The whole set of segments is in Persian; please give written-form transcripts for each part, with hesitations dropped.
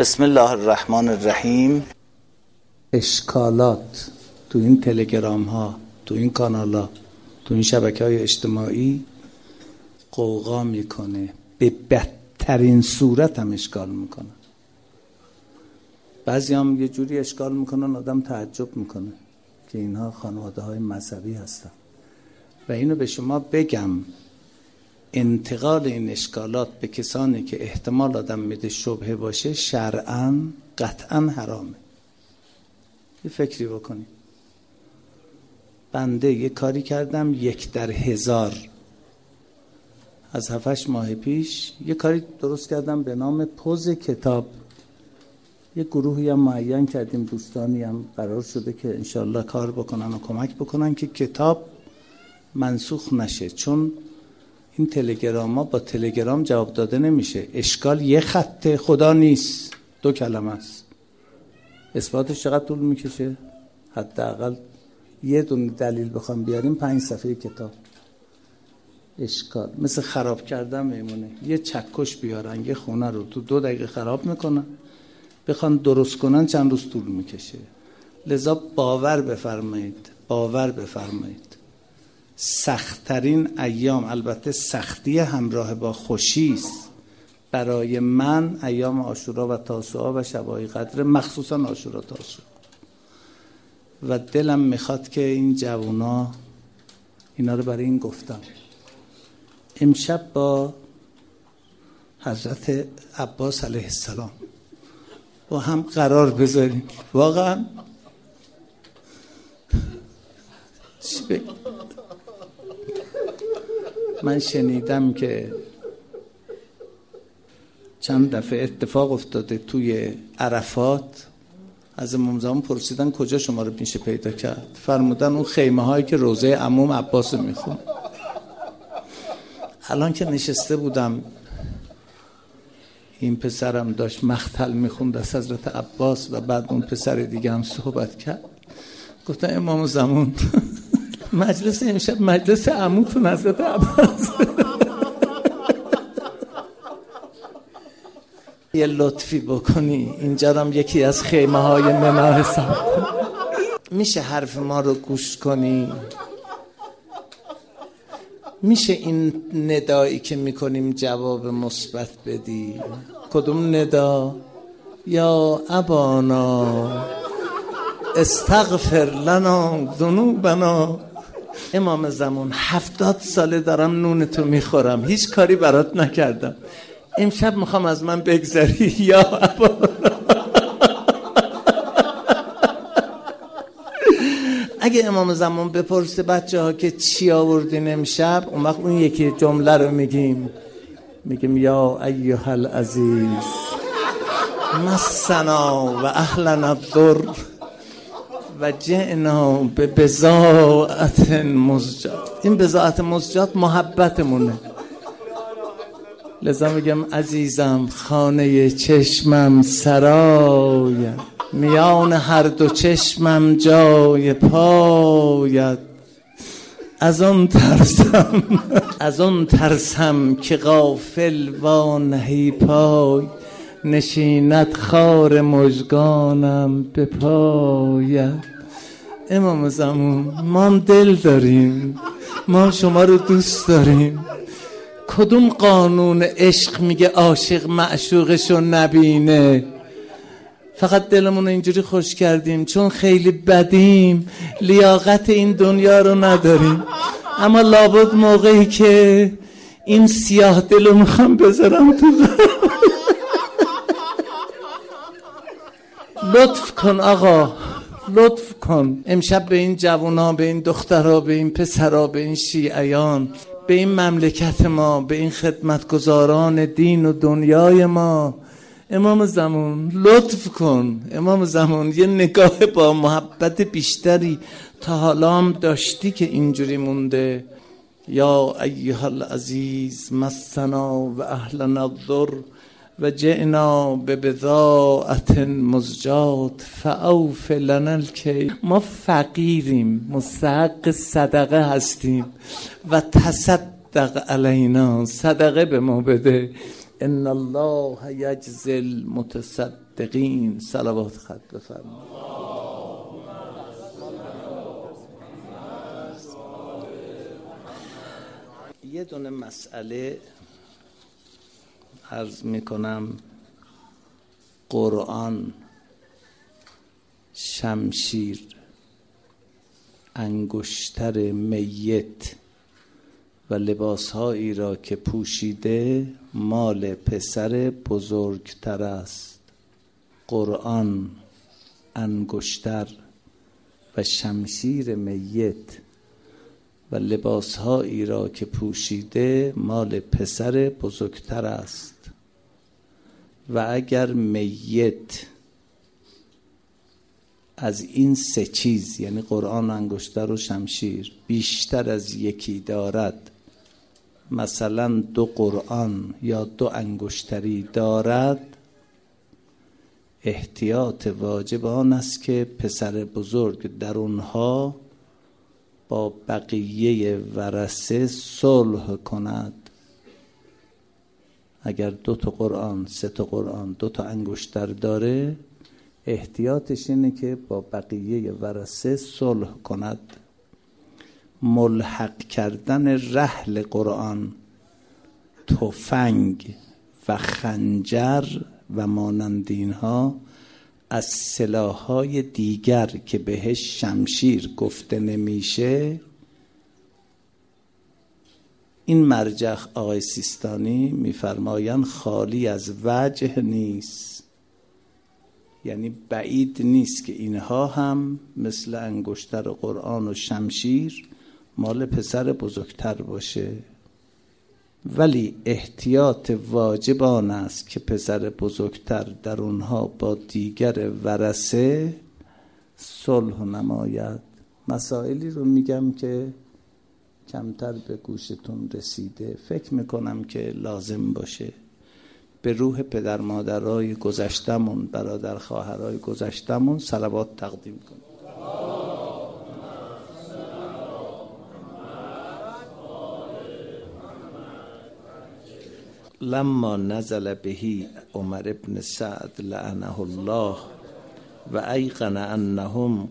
بسم الله الرحمن الرحیم. اشکالات تو این تلگرام ها، تو این کانال ها، تو این شبکه های اجتماعی قوقا میکنه، به بدترین صورت هم اشکال میکنه. بعضی هم یه جوری اشکال میکنن آدم تعجب میکنه که اینها خانواده های مذهبی هستن. و اینو به شما بگم، انتقال این اشکالات به کسانی که احتمال آدم میده شبهه باشه شرعاً قطعاً حرامه. یه فکری بکنید. بنده یه کاری کردم 1/1000 از 7-8 ماه پیش یه کاری درست کردم به نام پوز کتاب. یه گروهی هم معین کردیم، دوستانی هم قرار شده که انشالله کار بکنن و کمک بکنن که کتاب منسوخ نشه، چون این تلگرام ها با تلگرام جواب داده نمیشه. اشکال یه خطه، خدا نیست، 2 کلمه است. اثباتش چقدر طول میکشه؟ حداقل یه دونه دلیل بخوام بیاریم 5 صفحه کتاب. اشکال مثل خراب کردن میمونه. یه چکش بیارن یه خونه رو تو 2 دقیقه خراب میکنن، بخوان درست کنن چند روز طول میکشه. لذا باور بفرمایید سخت‌ترین ایام، البته سختی همراه با خوشی است، برای من ایام عاشورا و تاسوعا و شب‌های قدر، مخصوصا عاشورا تاسوعا. و دلم میخواد که این جوونا، اینا رو برای این گفتم، امشب با حضرت عباس علیه السلام با هم قرار بذاریم. واقعا چی بگم؟ من شنیدم که چند دفعه اتفاق افتاده توی عرفات، از امام زمان پرسیدن کجا شما رو میشه پیدا کرد، فرمودن اون خیمه هایی که روضه عموم عباس میخون. الان که نشسته بودم این پسرم داشت مختل میخوند از حضرت عباس و بعد اون پسر دیگه هم صحبت کرد، گفتن امام زمان مجلس امشب مجلس عموتون حضرت عباس. یه لطفی بکنی اینجا هم یکی از خیمه های منا حساب کن. میشه حرف ما رو گوش کنی؟ میشه این ندایی که میکنیم جواب مثبت بدی؟ کدوم ندا؟ یا ابانا استغفر لنا ذنوبنا. امام زمان 70 ساله دارم نون تو میخورم، هیچ کاری برات نکردم، امشب میخوام از من بگذری یا ابانا. اگه امام زمان بپرسه بچه ها که چی آوردین امشب، اون وقت اون یکی جمله رو میگیم یا ایها العزیز مسنا و اهلنا الضر و جئنا به بضاعت مزجات. این بضاعت مزجات محبتمونه. لذا میگم عزیزم خانه چشمم سرای، میان هر 2 چشمم جای پایت. از اون ترسم که غافل و نهی پای، نشیند خار مژگانم به پایت. امام زمان ما دل داریم، ما شما رو دوست داریم. کدوم قانون عشق میگه عاشق معشوقشو نبینه؟ فقط دلمون اینجوری خوش کردیم چون خیلی بدیم، لیاقت این دنیا رو نداریم. اما لابد موقعی که این سیاه دلو میخوام بذارم تو لطف کن آقا، لطف کن. امشب به این جوونا، به این دخترها، به این پسرها، به این شیعیان، به این مملکت ما، به این خدمتگزاران دین و دنیای ما، امام زمان لطف کن. امام زمان یه نگاه با محبت بیشتری تا حالا هم داشتی که اینجوری مونده. یا ایها العزیز مسنا و اهلنا الضر و جئنا به بضاعت مزجات فاوف لنا الکیل. ما فقیریم، مستحق صدقه هستیم و تصدق علینا، صدقه به ما بده. ان الله یجزی المتصدقین المصدقین. صلوات خط بفرمایید. یه دونه مسئله عرض میکنم. قرآن، شمشیر، انگشتر میت و لباسهایی را که پوشیده مال پسر بزرگتر است. قرآن، انگشتر و شمشیر میت و لباسهایی را که پوشیده مال پسر بزرگتر است. و اگر میت از این سه چیز، یعنی قرآن، انگشتر و شمشیر، بیشتر از یکی دارد، مثلا 2 قرآن یا 2 انگشتری دارد، احتیاط واجب آن است که پسر بزرگ در اونها با بقیه ورثه صلح کند. اگر 2 تا قرآن، 3 تا قرآن، 2 تا انگشتر داره، احتیاطش اینه که با بقیه ورثه صلح کند. ملحق کردن رحل قرآن، تفنگ و خنجر و مانند اینها از سلاح‌های دیگر که بهش شمشیر گفته نمیشه، این مرجع آقای سیستانی میفرمایند خالی از وجه نیست. یعنی بعید نیست که اینها هم مثل انگشتر قرآن و شمشیر مال پسر بزرگتر باشه، ولی احتیاط واجب آن است که پسر بزرگتر در اونها با دیگر ورثه صلح نماید. مسائلی رو میگم که کمتر به گوشتون رسیده، فکر میکنم که لازم باشه. به روح پدر مادرای گذشتمون، برادر خواهرای گذشتمون صلوات تقدیم کنیم. لما نزل بهی عمر ابن سعد لعنه الله و ایقن انهم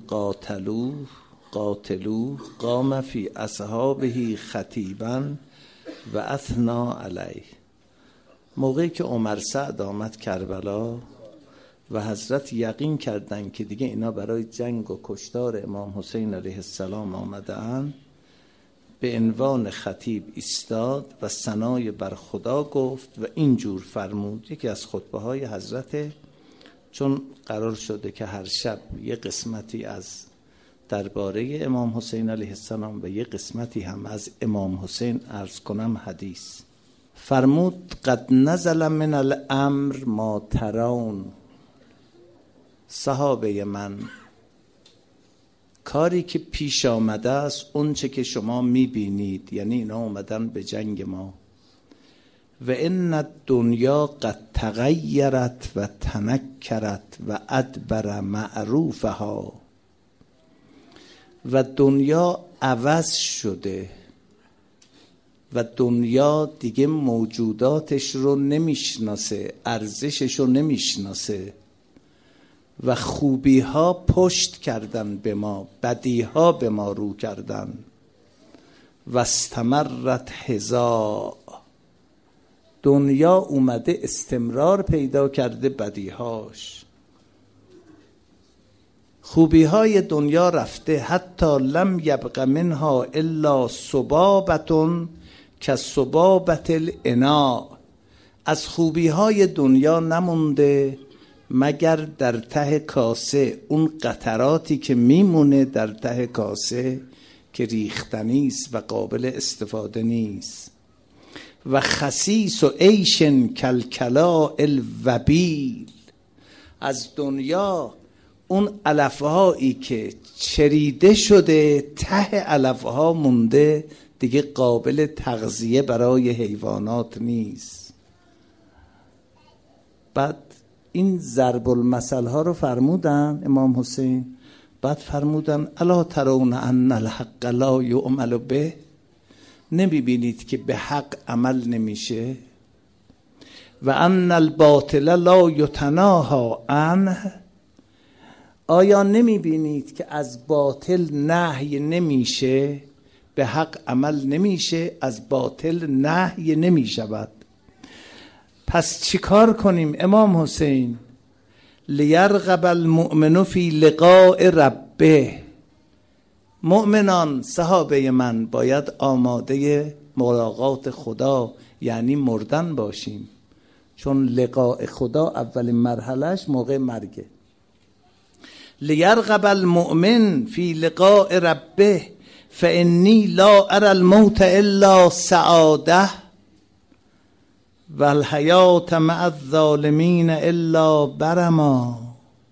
قاتلوه قام فی اصحابه خطیبا و اثنا علیه. موقعی که عمر سعد آمد کربلا و حضرت یقین کردند که دیگه اینا برای جنگ و کشتار امام حسین علیه السلام آمدن، به عنوان خطیب ایستاد و ثنای بر خدا گفت و اینجور فرمود. یکی از خطبه های حضرت، چون قرار شده که هر شب یه قسمتی از درباره امام حسین علیه السلام و یه قسمتی هم از امام حسین عرض کنم حدیث، فرمود قد نزل من الامر ما ترون. صحابه من، کاری که پیش آمده است اون چه که شما میبینید، یعنی اینا اومدن به جنگ ما. و ان الدنیا قد تغیرت و تنکرت و ادبر معروفها. و دنیا عوض شده و دنیا دیگه موجوداتش رو نمیشناسه، ارزشش رو نمیشناسه و خوبی ها پشت کردن به ما، بدی ها به ما رو کردن. و استمرت هزا، دنیا اومده استمرار پیدا کرده بدی هاش. خوبی های دنیا رفته، حتی لم یبق منها الا صبابتون که صبابت الاناء. از خوبی های دنیا نمونده مگر در ته کاسه اون قطراتی که میمونه در ته کاسه که ریختنی است و قابل استفاده نیست. و خسیس و عیشن کلکلا الوبیل. از دنیا اون علفهایی که چریده شده ته علفها مونده، دیگه قابل تغذیه برای حیوانات نیست. بعد این ضرب المثل ها رو فرمودن امام حسین. بعد فرمودن الا ترون ان الحق لا یعمل به، نمیبینید که به حق عمل نمیشه؟ و ان الباطل لا یتناهی عنه. آیا نمی بینید که از باطل نهی نمیشه، به حق عمل نمیشه، از باطل نهی نمی شود. پس چیکار کنیم امام حسین؟ لیرغب المؤمن فی لقاء ربه. مؤمنان، صحابه من، باید آماده ملاقات خدا یعنی مردن باشیم، چون لقاء خدا اولین مرحلهش موقع مرگه. لیرغب المؤمن فی لقاء ربه فانی لا اری الموت الا سعاده و الحیات مع الظالمین الا برما.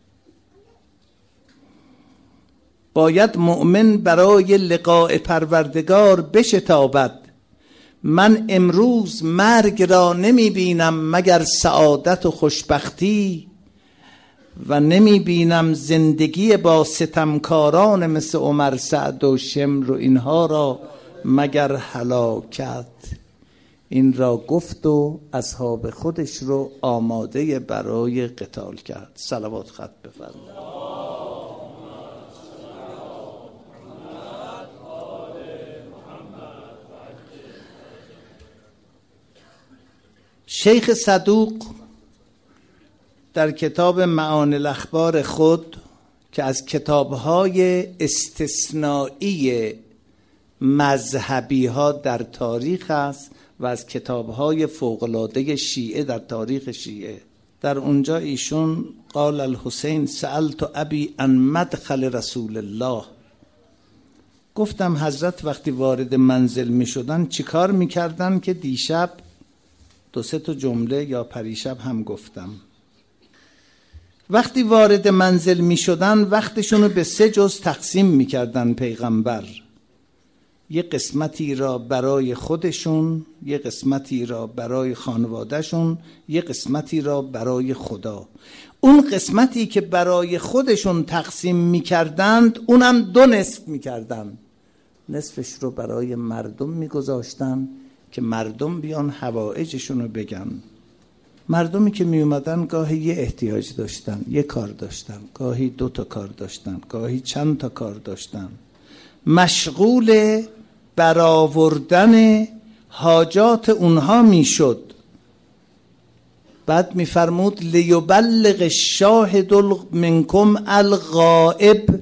باید مؤمن برای لقاء پروردگار بشتابد. من امروز مرگ را نمی بینم مگر سعادت و خوشبختی، و نمی بینم زندگی با ستمکاران مثل عمر سعد و شمر و اینها را مگر هلاکت. این را گفت و اصحاب خودش رو آماده برای قتال کرد. صلوات خط بفرمایید. شیخ صدوق در کتاب معانی الاخبار خود که از کتاب‌های استثنایی مذهبی ها در تاریخ است و از کتاب‌های فوق‌العاده شیعه در تاریخ شیعه، در اونجا ایشون قال الحسین سألت ابی عن مدخل رسول الله، گفتم حضرت وقتی وارد منزل می شدن چی کار می کردن که دیشب 2-3 جمله یا پریشب هم گفتم. وقتی وارد منزل می شدن وقتشونو به 3 جز تقسیم می کردن پیغمبر، یه قسمتی را برای خودشون، یه قسمتی را برای خانوادهشون، یه قسمتی را برای خدا. اون قسمتی که برای خودشون تقسیم می کردند اونم 2 نصف می کردن. نصفش رو برای مردم می گذاشتن که مردم بیان حوائجشون رو بگن. مردمی که می اومدن گاهی یه احتیاج داشتن، یه کار داشتن، گاهی 2 کار داشتن، گاهی چند تا کار داشتن، مشغول برآوردن حاجات اونها میشد. بعد میفرمود لیبلغ الشاهد منکم الغائب،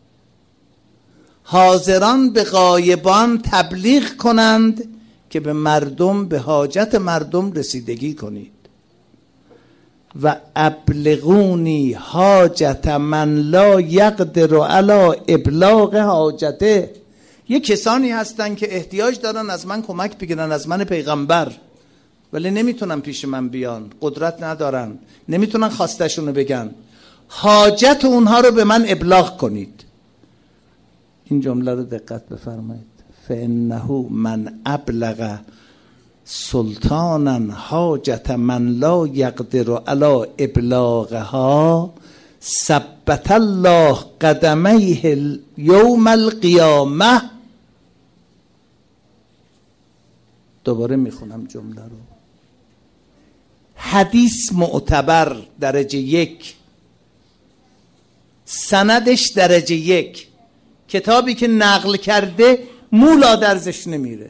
حاضران به غایبان تبلیغ کنند که به مردم، به حاجت مردم رسیدگی کنید. و ابلغونی حاجت من لا یقدر علی ابلاغ حاجته. یه کسانی هستن که احتیاج دارن از من کمک بگیرن، از من پیغمبر، ولی نمیتونن پیش من بیان، قدرت ندارن، نمیتونن خواستشونو بگن، حاجت اونها رو به من ابلاغ کنید. این جمله رو دقت بفرمایید. فانه من ابلغ سلطانا حاجت من لا یقدر علی ابلاغها ثبت الله قدمیه یوم القیامه. دوباره میخونم جمله رو. حدیث معتبر درجه 1، سندش درجه 1، کتابی که نقل کرده مولا درزش نمیره،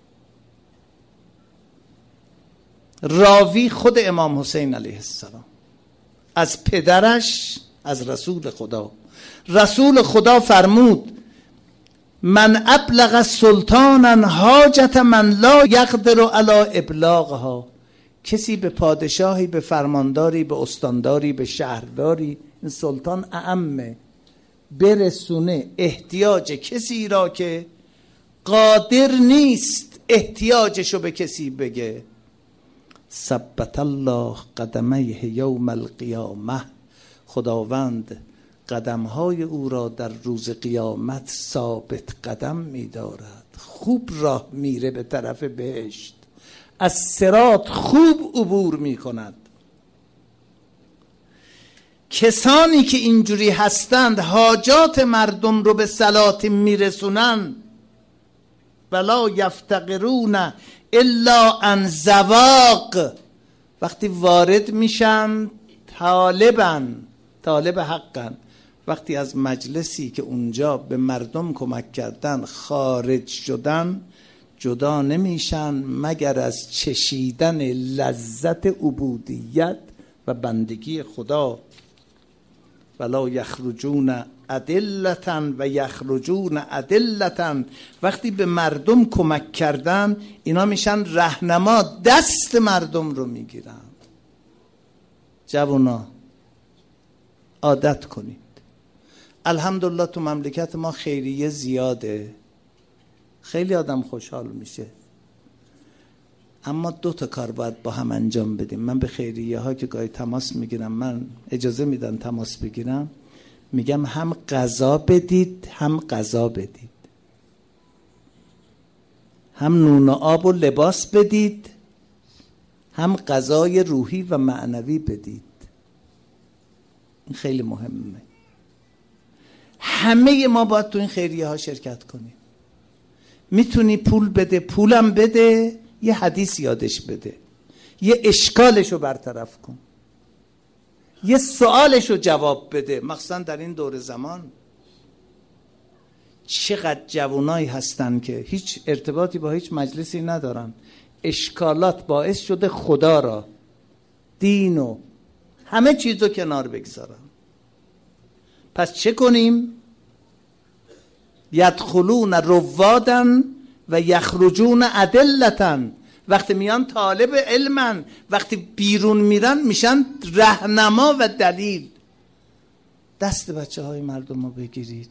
راوی خود امام حسین علیه السلام از پدرش، از رسول خدا. رسول خدا فرمود من ابلغ سلطانا حاجت من لا یقدر علی ابلاغها. کسی به پادشاهی، به فرمانداری، به استانداری، به شهرداری، این سلطان اعمه، برسونه احتیاج کسی را که قادر نیست احتیاجشو به کسی بگه، ثبت الله قدمیه یوم القیامه، خداوند قدمهای او را در روز قیامت ثابت قدم می‌دارد، خوب راه میره به طرف بهشت، از صراط خوب عبور می‌کند. کسانی که اینجوری هستند حاجات مردم رو به صلات میرسونن، ولا یفتقرون الا عن زواق، وقتی وارد میشن طالب حقن. وقتی از مجلسی که اونجا به مردم کمک کردن خارج شدن، جدا نمیشن مگر از چشیدن لذت عبودیت و بندگی خدا. ولا یخرجون ادلتن و یخرجون ادلتن. وقتی به مردم کمک کردن اینا میشن رهنما، دست مردم رو میگیرن. جوونا عادت کنید. الحمدلله تو مملکت ما خیریه زیاده، خیلی آدم خوشحال میشه، اما 2 کار باید با هم انجام بدیم. من به خیریه ها که گاهی تماس میگیرم، من اجازه میدن تماس بگیرم، میگم هم غذا بدید هم غذا بدید، هم نون و آب و لباس بدید، هم غذای روحی و معنوی بدید. این خیلی مهمه. همه ما باید تو این خیریه ها شرکت کنیم. میتونی پول بده، پولم بده، یه حدیث یادش بده، یه اشکالشو برطرف کن، یه سوالشو جواب بده. مخصوصا در این دور زمان چقدر جوانایی هستن که هیچ ارتباطی با هیچ مجلسی ندارن، اشکالات باعث شده خدا را، دین و همه چیزو کنار بگذارن. پس چه کنیم؟ یدخلون روادن و یخرجون ادلتن. وقتی میان طالب علمن، وقتی بیرون میرن میشن رهنما و دلیل. دست بچه های مردم رو بگیرید.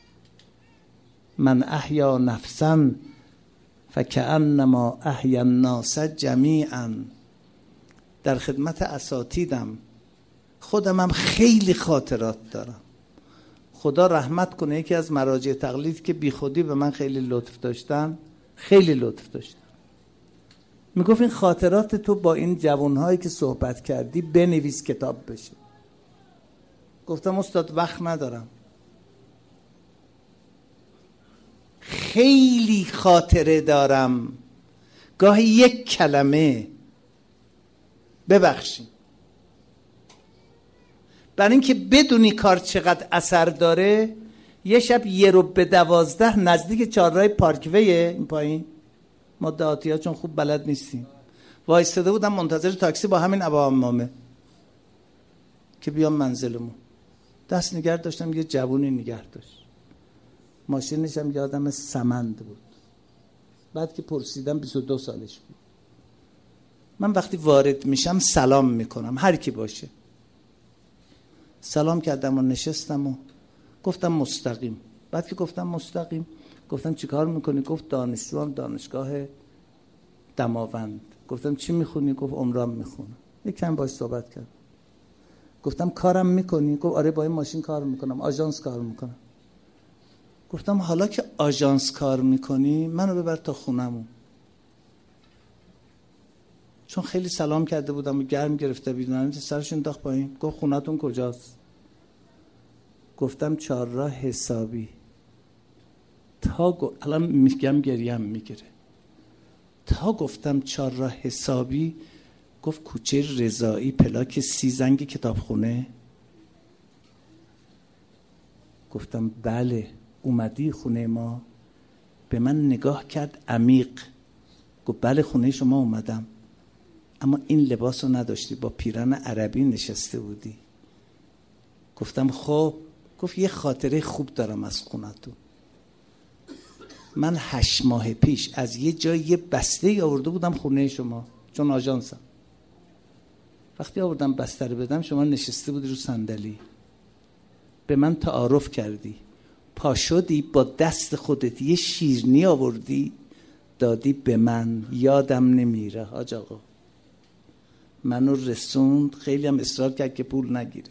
من احیا نفسا فکأنما احیا الناس جمیعا. در خدمت اساتیدم، خودم هم خیلی خاطرات دارم. خدا رحمت کنه، یکی از مراجع تقلید که بی خودی به من خیلی لطف داشتن، میگفت این خاطرات تو با این جوانهایی که صحبت کردی بنویس کتاب بشه. گفتم استاد وقت ندارم. خیلی خاطره دارم، گاهی یک کلمه ببخشید، برای اینکه بدونی کار چقدر اثر داره. یه شب 11:12 نزدیک چهارراه پارکویه این پایین، ما دهاتی ها چون خوب بلد نیستیم، وایستاده بودم منتظر تاکسی با همین ابا عمامه که بیام منزلمون. دست نگه داشتم، یه جوونی نگه داشت، ماشینش هم یه آدم سمند بود. بعد که پرسیدم 22 سالش بود. من وقتی وارد میشم سلام میکنم، هر کی باشه. سلام کردم و نشستم و گفتم مستقیم. بعد که گفتم مستقیم، گفتم چی کار میکنی؟ گفت دانشجوام دانشگاه دماوند. گفتم چی میخونی؟ گفت عمران میخونم. یکم باش صحبت کردم. گفتم کارم میکنی؟ گفت آره با این ماشین کار میکنم، آژانس کار میکنم. گفتم حالا که آژانس کار میکنی منو ببر تا خونمون، چون خیلی سلام کرده بودم و گرم گرفته بیدونم. سرشون انداخت پایین. گفت خونتون کجاست؟ گفتم چهارراه حسابی. الان میگم گریم میگیره. تا گفتم چهارراه حسابی، گفت کوچه رضایی پلاک 30 زنگ کتابخونه. گفتم بله. اومدی خونه ما؟ به من نگاه کرد عمیق، گفت بله خونه شما اومدم، اما این لباس رو نداشتی، با پیرن عربی نشسته بودی. گفتم خب. گفت یه خاطره خوب دارم از خونتون. من 8 ماه پیش از یه جای یه بسته آورده بودم خونه شما، چون آژانسم. وقتی آوردم بسته رو بدم، شما نشسته بودی رو صندلی، به من تعارف کردی، پا شدی با دست خودت یه شیرینی آوردی دادی به من. یادم نمیره حاج آقا. منو رسوند، خیلی هم اصرار کرد که پول نگیره.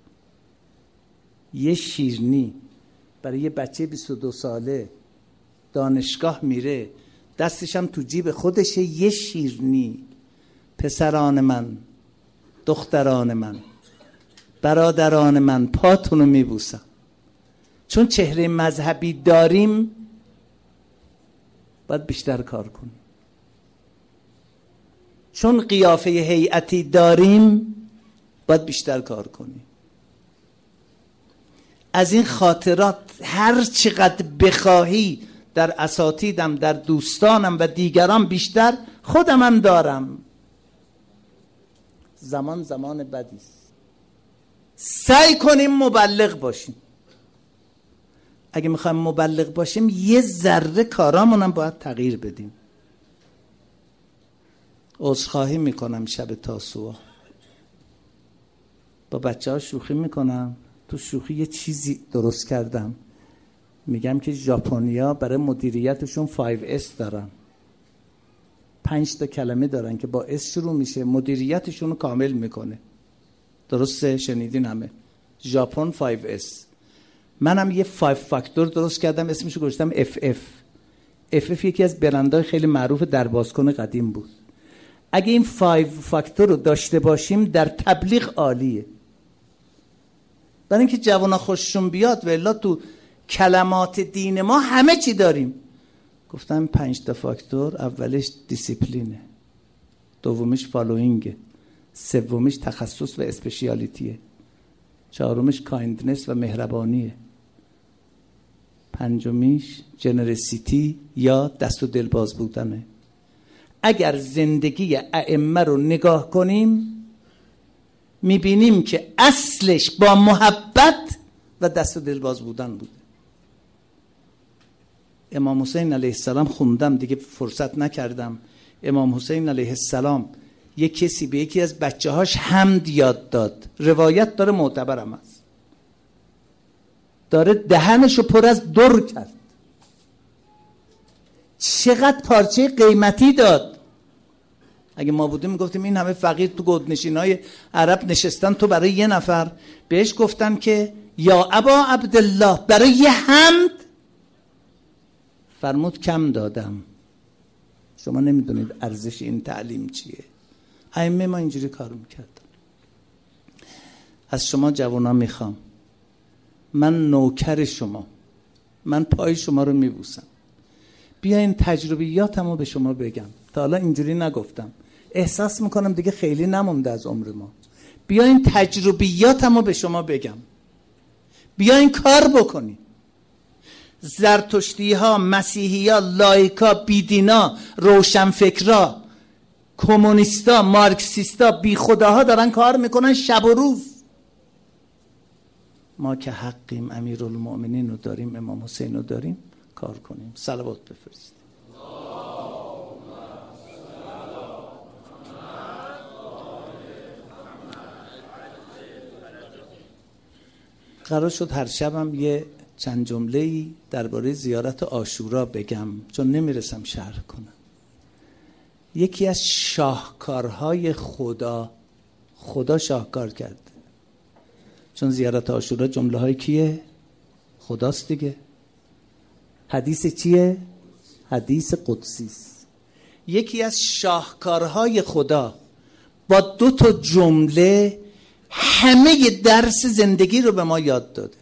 یه شیرینی برای یه بچه 22 ساله دانشگاه میره، دستش هم تو جیب خودشه. یه شیرینی. پسران من، دختران من، برادران من، پاتونو میبوسم. چون چهره مذهبی داریم باید بیشتر کار کنیم. چون قیافه هیئتی داریم باید بیشتر کار کنیم. از این خاطرات هر چقدر بخواهی در اساتیدم، در دوستانم و دیگران بیشتر، خودم هم دارم. زمان بدی است. سعی کنیم مبلغ باشیم. اگه میخوایم مبلغ باشیم یه ذره کارامون هم باید تغییر بدیم. عذرخواهی میکنم شب تاسوعا با بچه ها شوخی میکنم. تو شوخی یه چیزی درست کردم، میگم که ژاپنیا برای مدیریتشون 5S دارن. 5 تا کلمه دارن که با اس شروع میشه، مدیریتشون رو کامل میکنه. درسته؟ شنیدین همه. ژاپن 5S. منم یه 5 فاکتور درست کردم، اسمشو گذاشتم FF. FF یکی از برندهای خیلی معروف در بازکن قدیم بود. اگه این 5 فاکتور رو داشته باشیم در تبلیغ عالیه. برای اینکه جوانا خوششون بیاد و الا تو کلمات دین ما همه چی داریم. گفتم 5 تا فاکتور، اولش دیسیپلینه، دومیش فالوینگه، سومیش تخصص و اسپشیالیتیه، چهارمیش کایندنس و مهربانیه، پنجمیش جنرسیتی یا دست و دل باز بودنه. اگر زندگی ائمه رو نگاه کنیم میبینیم که اصلش با محبت و دست و دل باز بودن بوده. امام حسین علیه السلام خوندم، دیگه فرصت نکردم. امام حسین علیه السلام یک کسی به یکی از بچه هاش حمد یاد داد، روایت داره، معتبرم است، داره دهنشو پر از در کرد. چقدر پارچه قیمتی داد. اگه ما بودیم میگفتیم این همه فقیر تو گودنشینای عرب نشستن، تو برای یه نفر. بهش گفتن که یا ابا عبدالله برای یه حمد، فرمود کم دادم. شما نمیدونید ارزش این تعلیم چیه. ائمه ما اینجوری کار میکردن. از شما جوانا میخوام، من نوکر شما، من پای شما رو میبوسم، بیاین تجربیاتمو به شما بگم. تا حالا اینجوری نگفتم، احساس میکنم دیگه خیلی نمونده از عمر ما. بیاین تجربیاتمو به شما بگم، بیاین کار بکنی. زرتشتی ها، مسیحی ها، لایکا، بیدینا، روشنفکرا، کمونیستا، مارکسیستا، بی خداها دارن کار میکنن شب و روز. ما که حقیم، امیرالمؤمنین رو داریم، امام حسین رو داریم، کار کنیم. صلوات بفرستیم. قرار شد هر شبم یه چند جمله‌ای درباره زیارت عاشورا بگم، چون نمیرسم شرح کنم. یکی از شاهکارهای خدا شاهکار کرده. چون زیارت عاشورا جمله های کیه؟ خداست دیگه. حدیث چیه؟ حدیث قدسی است. یکی از شاهکارهای خدا با 2 تا جمله همه درس زندگی رو به ما یاد داده.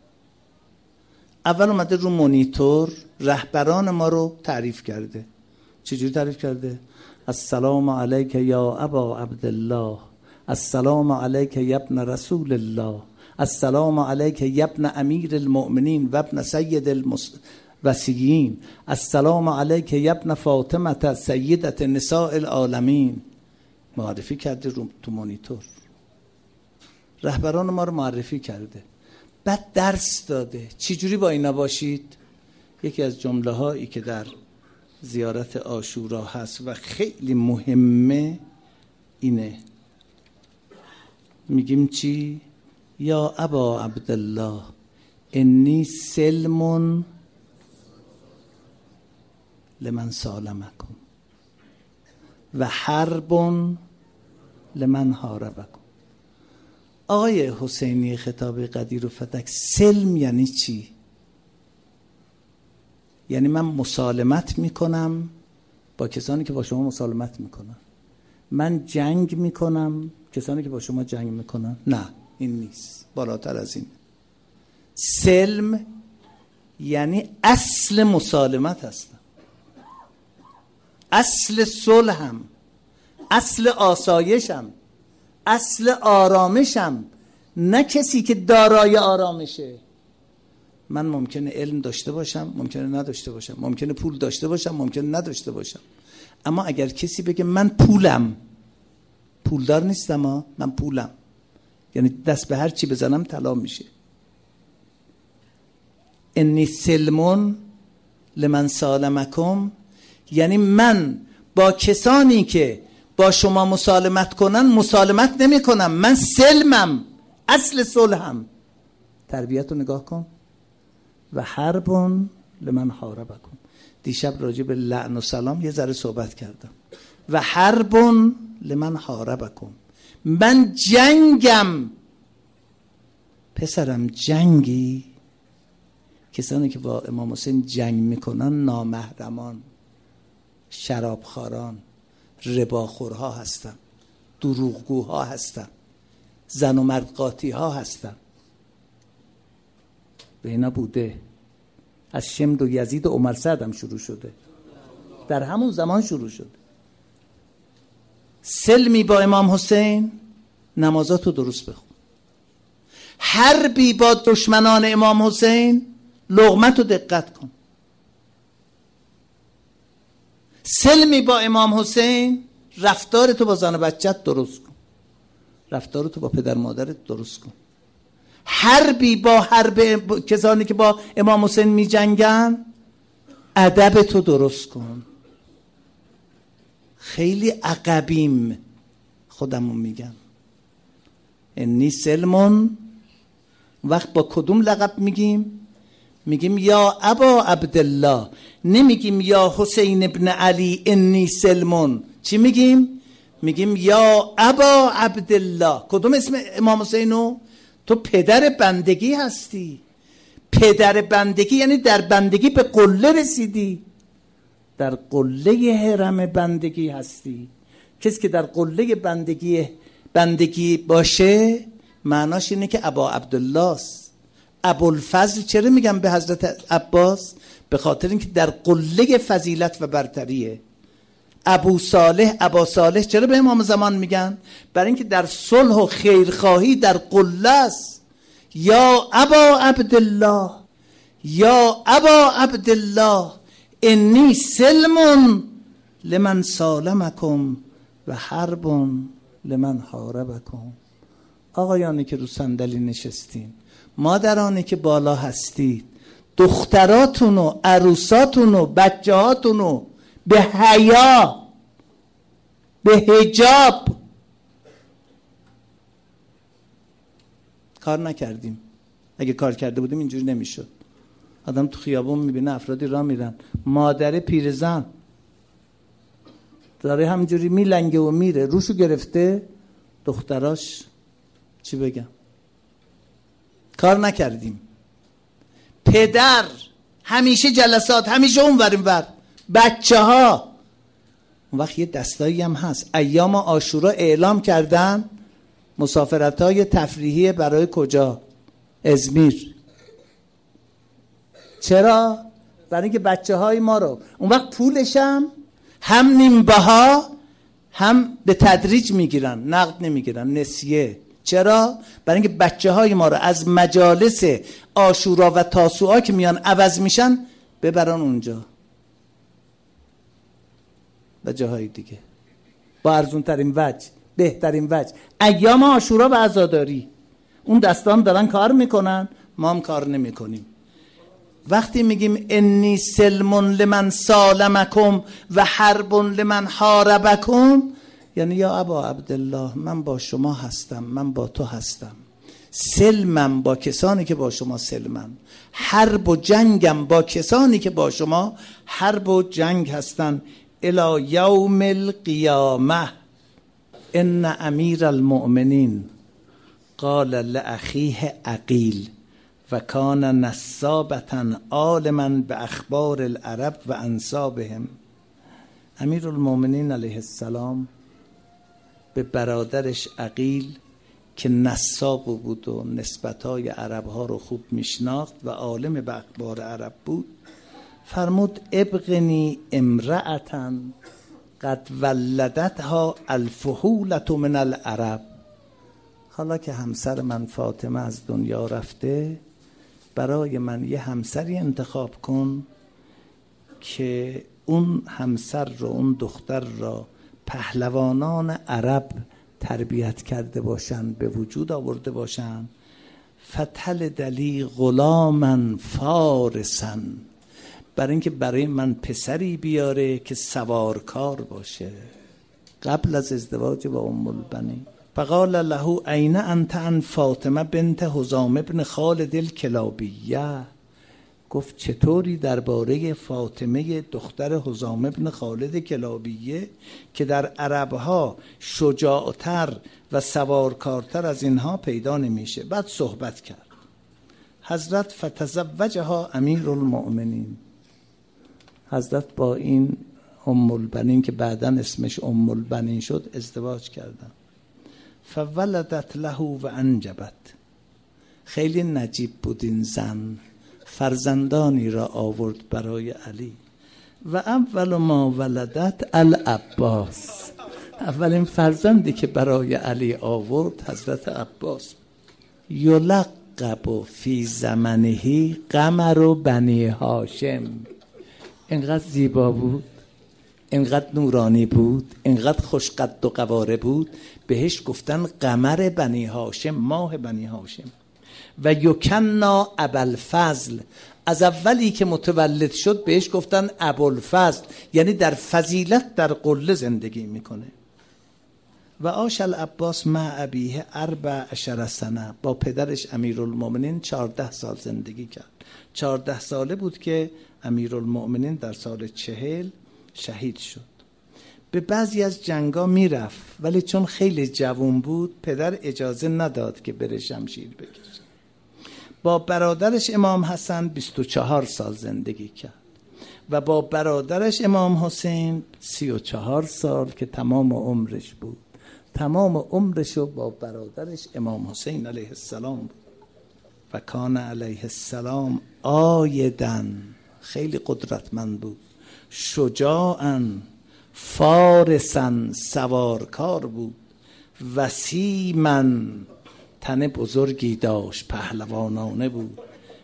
اول اومده رو مونیتور رهبران ما رو تعریف کرده. چجوری تعریف کرده؟ السلام علیک یا ابا عبدالله، السلام علیک یا ابن رسول الله، السلام علیک یا ابن امیر المؤمنین و ابن سید الوصیین، السلام علیک یا ابن فاطمه سیدت نساء العالمین. معرفی کرده رو تو مونیتور، رهبران ما رو معرفی کرده، بعد درس داده چجوری با اینا باشید. یکی از جمله هایی که در زیارت عاشورا هست و خیلی مهمه اینه، میگیم چی؟ یا ابا عبدالله انی سلم لمن سالمکم و حرب لمن حاربکم. آقای حسینی خطاب قدیر و فتک، سلم یعنی چی؟ یعنی من مسالمت میکنم با کسانی که با شما مسالمت میکنن، من جنگ میکنم کسانی که با شما جنگ میکنن. نه، این نیست، بالاتر از این. سلم یعنی اصل مسالمت هستم، اصل صلحم، اصل آسایشم، اصل آرامشم، نه کسی که دارای آرامشه. من ممکنه علم داشته باشم، ممکنه نداشته باشم، ممکنه پول داشته باشم، ممکنه نداشته باشم، اما اگر کسی بگه من پولم، پولدار نیستم من پولم، یعنی دست به هر چی بزنم طلا میشه. انی سلمون لمن سالمکم، یعنی من با کسانی که با شما مسالمت کنن مسالمت نمی کنم، من سلمم، اصل صلحم. تربیت رو نگاه کن. و حربون لمن حاربکم. دیشب راجع به لعن و سلام یه ذره صحبت کردم. و حربون لمن حاربکم، من جنگم. پسرم جنگی؟ کسانی که با امام حسین جنگ میکنن نامحرمان، شرابخواران، رباخورها هستن، دروغگوها هستن، زن و مرد قاطی ها هستن. به اینا بوده. از شمد و یزید و عمر سعد هم شروع شده، در همون زمان شروع شده. سلمی با امام حسین، نمازاتو درست بخون. حربی با دشمنان امام حسین، لقمتو دقت کن. سلمی با امام حسین، رفتارتو با زن و بچت درست کن، رفتارتو با پدر مادرت درست کن. حربی با کسانی که با امام حسین می جنگن، ادبتو درست کن. خیلی عقبیم، خودمون میگم. انی سلمون، وقت با کدوم لقب میگیم؟ میگیم یا ابا عبدالله، نمیگیم یا حسین ابن علی انی سلمون. چی میگیم؟ میگیم یا ابا عبدالله. کدوم اسم امام حسینو؟ تو پدر بندگی هستی. پدر بندگی یعنی در بندگی به قله رسیدی، در قله حرم بندگی هستی. کسی که در قله بندگی باشه معناش اینه که ابا عبدالله است. ابوالفضل چرا میگم به حضرت عباس؟ به خاطر اینکه در قله فضیلت و برتریه. ابو صالح چرا به امام زمان میگن؟ برای اینکه در صلح و خیرخواهی در قله است. یا ابا عبدالله، یا ابا عبدالله انی سلم لمن سالمکم و حرب لمن حاربکم. آقایانی که رو صندلی نشستین، مادرانی که بالا هستید، دختراتون و عروساتون و بچه هاتون به حیا، به حجاب کار نکردیم. اگه کار کرده بودیم اینجوری نمیشد. آدم تو خیابون میبینه افرادی راه میرن، مادر پیرزن داره همینجوری میلنگه و میره، روشو گرفته، دختراش چی بگم؟ کار نکردیم. پدر همیشه جلسات، همیشه اونور، بچه ها. اون وقت یه دستایی هم هست، ایام عاشورا اعلام کردن مسافرت‌های تفریحی برای کجا؟ ازمیر. چرا؟ برای اینکه بچه های ما رو اون وقت پولش هم نیم بها هم به تدریج میگیرن، نقد نمیگیرن، نسیه. چرا؟ برای اینکه بچه های ما رو از مجالس عاشورا و تاسوعا که میان عوض میشن ببرن اونجا و جاهای دیگه با ارزون ترین وجه، بهترین وجه. ایام عاشورا و عزاداری اون دستان دارن کار میکنن، ما هم کار نمیکنیم. وقتی میگیم انی سلمون لمن سالمکم و حربون لمن حاربکم، یعنی یا ابا عبدالله، من با شما هستم، من با تو هستم. سلمم با کسانی که با شما سلمن، حرب و جنگم با کسانی که با شما حرب و جنگ هستن. الی یوم القیامه ان امیر المؤمنین قال لاخیه عقیل و کان نسابتا عالما به اخبار العرب و انسابهم. امیر المؤمنین علیه السلام به برادرش عقیل که نساب بود و نسبتهای عربها رو خوب میشناخت و عالم به اخبار عرب بود، فرمود ابغنی امرأتن قد ولدتها الفحولة من العرب. حالا که همسر من فاطمه از دنیا رفته، برای من یه همسری انتخاب کن که اون همسر رو، اون دختر را پهلوانان عرب تربیت کرده باشن، به وجود آورده باشن. فتل دلی غلاما فارسا، برای اینکه برای من پسری بیاره که سوارکار باشه، قبل از ازدواج با ام البنین. فقال له این انت عن فاطمه بنت حزام ابن خالد الکلابیه. گفت چطوری درباره فاطمه دختر حزام ابن خالد کلابیه که در عربها شجاعتر و سوارکارتر از اینها پیدا نمیشه. بعد صحبت کرد. حضرت فتزوجها امیر المؤمنین، حضرت با این ام البنین که بعداً اسمش ام البنین شد ازدواج کردن. فولدت له و انجبت. خیلی نجیب بود این زن، فرزندانی را آورد برای علی. و اول ما ولدت العباس، اولین فرزندی که برای علی آورد حضرت عباس. یلقب فی زمنه قمر بنی هاشم. اینقدر زیبا بود، اینقدر نورانی بود، اینقدر خوشقد و قواره بود، بهش گفتن قمر بنی هاشم، ماه بنی هاشم. و یکنا ابوالفضل، از اولی که متولد شد بهش گفتن ابوالفضل، یعنی در فضیلت در قله زندگی میکنه. و عاش العباس مع ابیه 14 سنه، با پدرش امیرالمؤمنین 14 سال زندگی کرد. 14 ساله بود که امیرالمؤمنین در سال 40 شهید شد. به بعضی از جنگا میرفت، ولی چون خیلی جوان بود پدر اجازه نداد که بره شمشیر بکشه. با برادرش امام حسن 24 سال زندگی کرد و با برادرش امام حسین 34 سال که تمام عمرش بود. تمام عمرشو با برادرش امام حسین علیه السلام بود. و کان علیه السلام آیدن، خیلی قدرتمند بود، شجاعاً، فارساً، سوارکار بود، وسیماً، تن بزرگی داشت، پهلوانانه بود،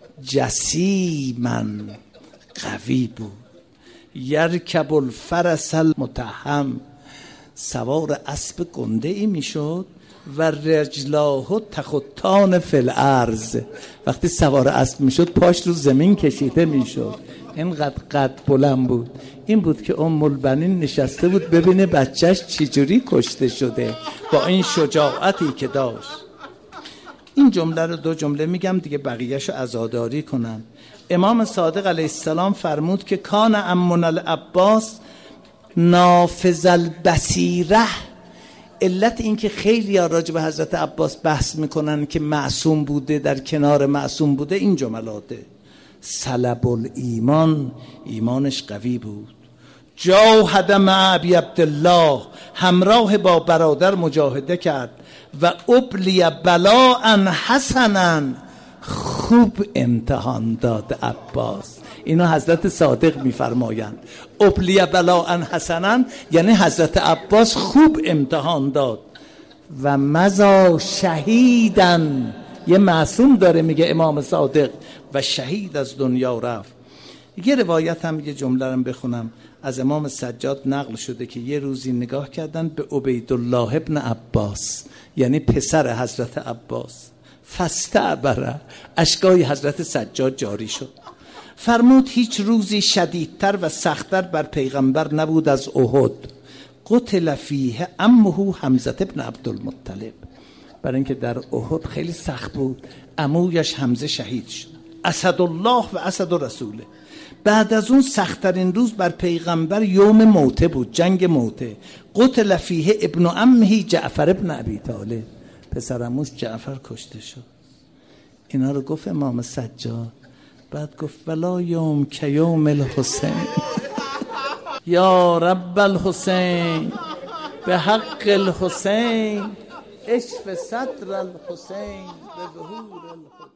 جسیماً، قوی بود، یرکب الفرس المتهم، سوار اسب گنده ای میشد و رجلاه تخطان فی الارض، وقتی سوار اسب میشد پاش رو زمین کشیده میشد، اینقدر قد بلند بود. این بود که ام البنین نشسته بود ببینه بچهش چجوری کشته شده با این شجاعتی که داشت. این جمله رو 2 جمله میگم دیگه، بقیه‌شو عزاداری کنم. امام صادق علیه السلام فرمود که کان عمنا العباس نافذ البصیره. علت این که خیلی ها راجع به حضرت عباس بحث میکنن که معصوم بوده، در کنار معصوم بوده، این جملاته: سلب الایمان، ایمانش قوی بود. جاهد مع ابی عبدالله، همراه با برادر مجاهده کرد. و ابلی بلاء حسنا، خوب امتحان داد عباس. اینو حضرت صادق میفرمایند. ابلی بلاء حسنا یعنی حضرت عباس خوب امتحان داد. و مضا شهیدن، یه معصوم داره میگه امام صادق، و شهید از دنیا رفت. یه روایت هم، یه جمله رو بخونم، از امام سجاد نقل شده که یه روزی نگاه کردن به عبیدالله ابن عباس، یعنی پسر حضرت عباس، فاستعبر، اشکای حضرت سجاد جاری شد. فرمود هیچ روزی شدیدتر و سختتر بر پیغمبر نبود از احد. قتل فیه عمه حمزه ابن عبدالمطلب، برای اینکه در احد خیلی سخت بود، عمویش حمزه شهید شد. اسدالله و اسد رسوله. بعد از اون سختترین روز بر پیغمبر یوم موته بود، جنگ موته. قتل فیه ابن عمه جعفر ابن ابی طالب، پسر عموش جعفر کشته شد. اینا رو گفت امام سجاد. بعد گفت ولا یوم که یوم الحسین، یا رب الحسین به حق الحسین اشف صدر الحسین به ظهور الحسین.